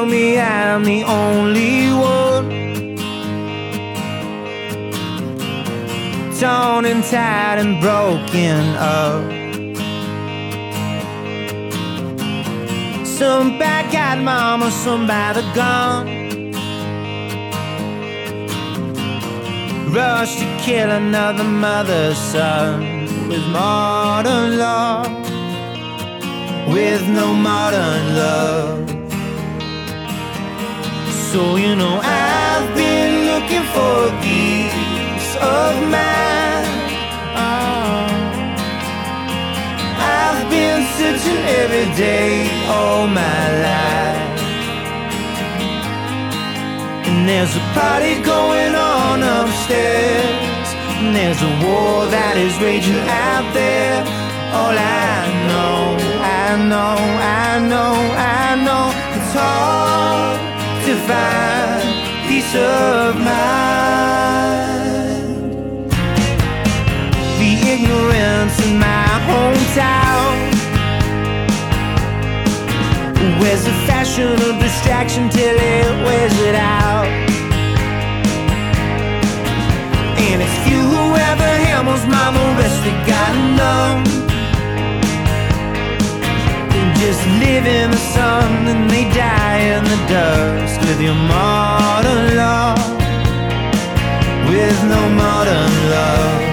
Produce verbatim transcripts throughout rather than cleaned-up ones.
tell me I'm the only one, torn and tired and broken up. Some bad-eyed mama, some by the gun, rush to kill another mother's son with modern love, with no modern love. So you know I've been looking for a piece of mine. Oh. I've been searching every day all my life, and there's a party going on upstairs, and there's a war that is raging out there. All I know, I know, I know, I know, it's hard to find peace of mind. The ignorance in my hometown wears the fashion of distraction till it wears it out. And it's few whoever hammers mom, the rest they got numb. They just live in the sun and they die in the dust with your modern love, with no modern love.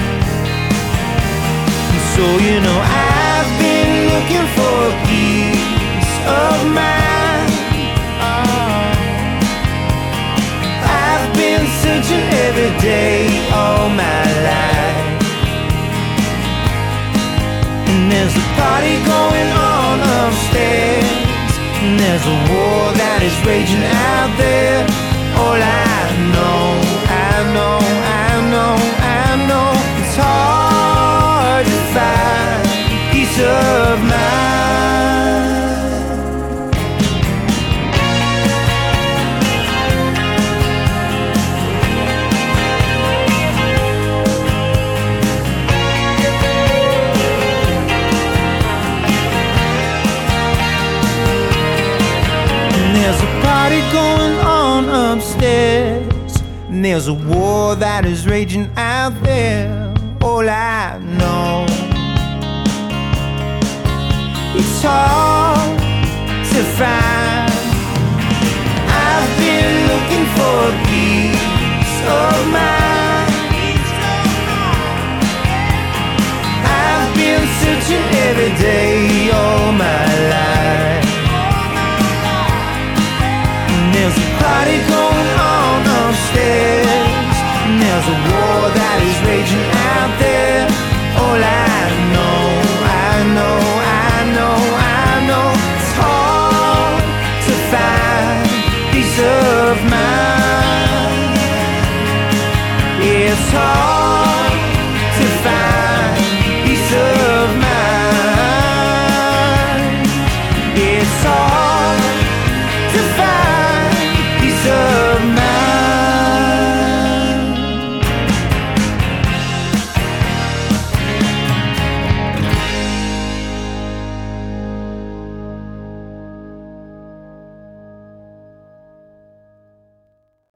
And so you know I've been looking for a piece of mine. Oh. I've been searching every day all my life, and there's a party going on upstairs, and there's a war that is raging out there. All I know, I know, I know, I know, it's hard to find peace of mind. There's a party going on upstairs, and there's a war that is raging out there. All I know, it's hard to find. I've been looking for a piece of mind. I've been searching every day all my life. There's a party going on upstairs, and there's a war that is raging out there. All I know, I know, I know, I know, it's hard to find peace of mind. It's hard.